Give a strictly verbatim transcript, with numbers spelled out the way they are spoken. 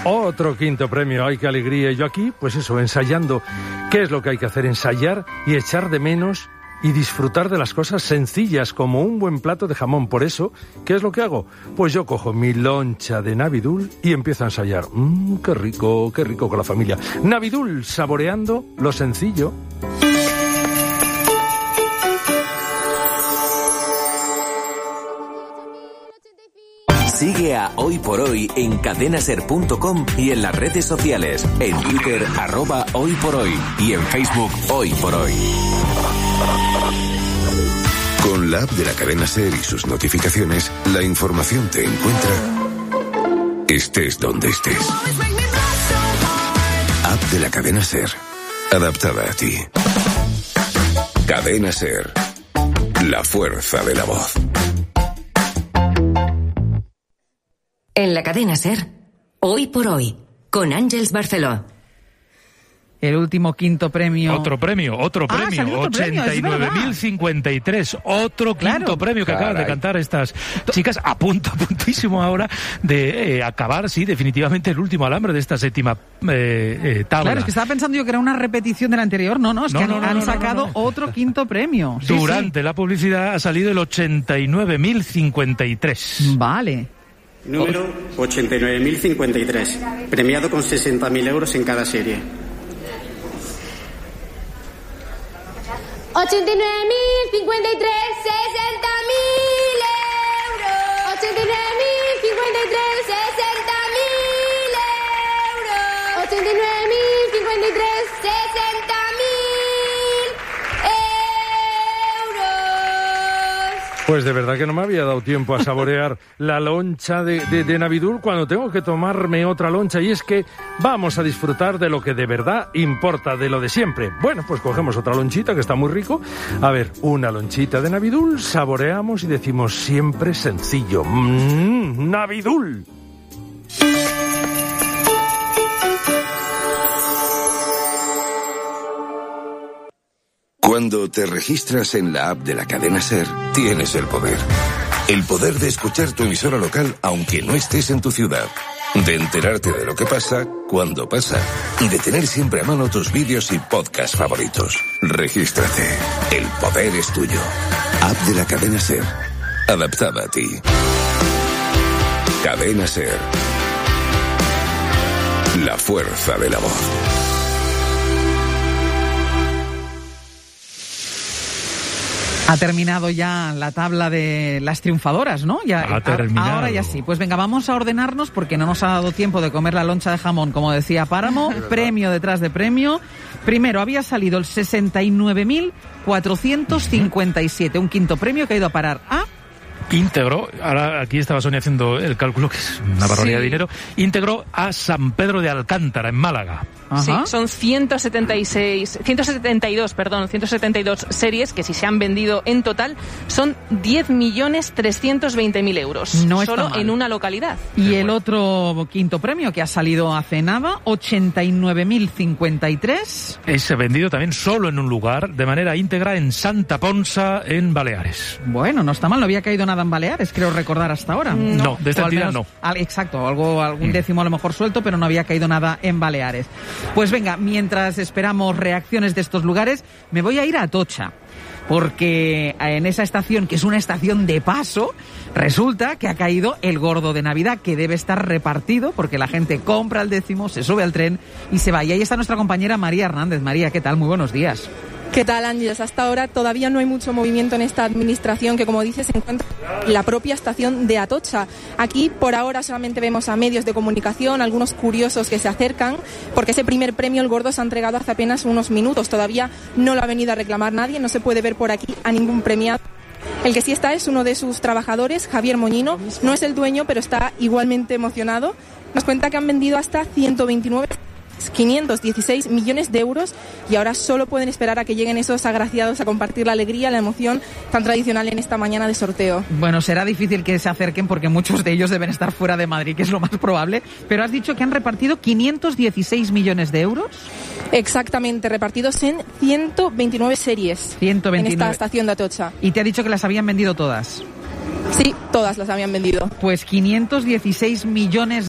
Otro quinto premio, ¡ay, qué alegría! Y yo aquí, pues eso, ensayando. ¿Qué es lo que hay que hacer? Ensayar y echar de menos y disfrutar de las cosas sencillas, como un buen plato de jamón. Por eso, ¿qué es lo que hago? Pues yo cojo mi loncha de Navidul y empiezo a ensayar. Mmm, qué rico, qué rico con la familia. Navidul, saboreando lo sencillo. Sigue a Hoy por Hoy en cadena ser punto com y en las redes sociales, en Twitter, arroba Hoy por Hoy, y en Facebook, Hoy por Hoy. Con la app de la cadena SER y sus notificaciones, la información te encuentra estés donde estés. App de la cadena SER, adaptada a ti. Cadena SER, la fuerza de la voz. En la cadena SER, Hoy por Hoy, con Àngels Barceló. El último quinto premio. Otro premio, otro ah, premio. ochenta y nueve mil cincuenta y tres. Otro claro. quinto premio que Caray. acaban de cantar estas chicas a punto, a puntísimo ahora de eh, acabar, sí, definitivamente el último alambre de esta séptima eh, eh, tabla. Claro, es que estaba pensando yo que era una repetición del anterior. No, no, es no, que no, han, no, han no, sacado no, no. otro quinto premio. Sí, Durante sí. la publicidad ha salido el ochenta y nueve mil cincuenta y tres. Vale. Número ochenta y nueve mil cincuenta y tres, premiado con sesenta mil euros en cada serie. ochenta y nueve mil cincuenta y tres, sesenta mil euros. ochenta y nueve mil cincuenta y tres, sesenta mil euros. ochenta y nueve mil cincuenta y tres, sesenta mil euros. Pues de verdad que no me había dado tiempo a saborear la loncha de, de, de Navidul cuando tengo que tomarme otra loncha, y es que vamos a disfrutar de lo que de verdad importa, de lo de siempre. Bueno, pues cogemos otra lonchita que está muy rico. A ver, una lonchita de Navidul, saboreamos y decimos siempre sencillo. Mmm, Navidul. Cuando te registras en la app de la cadena SER, tienes el poder. El poder de escuchar tu emisora local aunque no estés en tu ciudad. De enterarte de lo que pasa cuando pasa. Y de tener siempre a mano tus vídeos y podcasts favoritos. Regístrate. El poder es tuyo. App de la cadena SER. Adaptada a ti. Cadena SER. La fuerza de la voz. Ha terminado ya la tabla de las triunfadoras, ¿no? Ya, ha terminado. Ahora ya sí. Pues venga, vamos a ordenarnos porque no nos ha dado tiempo de comer la loncha de jamón, como decía Páramo. Premio detrás de premio. Primero había salido el sesenta y nueve mil cuatrocientos cincuenta y siete, un quinto premio que ha ido a parar a... Íntegro, ahora aquí estaba Sonia haciendo el cálculo, que es una barbaridad sí. de dinero, íntegro a San Pedro de Alcántara, en Málaga. Ajá. Sí, son ciento setenta y seis, ciento setenta y dos, perdón, ciento setenta y dos series que si se han vendido en total son diez millones trescientos veinte mil euros. No solo mal. En una localidad. Y el otro quinto premio que ha salido hace nada, ochenta y nueve mil cincuenta y tres. Es vendido también solo en un lugar, de manera íntegra, en Santa Ponsa, en Baleares. Bueno, no está mal, no había caído nada en Baleares, creo recordar hasta ahora. No, no de esta entidad no. Al, exacto, algo, algún décimo a lo mejor suelto, pero no había caído nada en Baleares. Pues venga, mientras esperamos reacciones de estos lugares, me voy a ir a Atocha. Porque en esa estación, que es una estación de paso, resulta que ha caído el gordo de Navidad, que debe estar repartido, porque la gente compra el décimo, se sube al tren y se va. Y ahí está nuestra compañera María Hernández. María, ¿qué tal? Muy buenos días. ¿Qué tal, Ángeles? Hasta ahora todavía no hay mucho movimiento en esta administración que, como dices, se encuentra en la propia estación de Atocha. Aquí, por ahora, solamente vemos a medios de comunicación, algunos curiosos que se acercan, porque ese primer premio, el gordo, se ha entregado hace apenas unos minutos. Todavía no lo ha venido a reclamar nadie, no se puede ver por aquí a ningún premiado. El que sí está es uno de sus trabajadores, Javier Moñino. No es el dueño, pero está igualmente emocionado. Nos cuenta que han vendido hasta ciento veintinueve... quinientos dieciséis millones de euros y ahora solo pueden esperar a que lleguen esos agraciados a compartir la alegría, la emoción tan tradicional en esta mañana de sorteo. Bueno, será difícil que se acerquen porque muchos de ellos deben estar fuera de Madrid, que es lo más probable, pero has dicho que han repartido quinientos dieciséis millones de euros. Exactamente, repartidos en ciento veintinueve series ciento veintinueve. En esta estación de Atocha. ¿Y te ha dicho que las habían vendido todas? Sí, todas las habían vendido. Pues quinientos dieciséis millones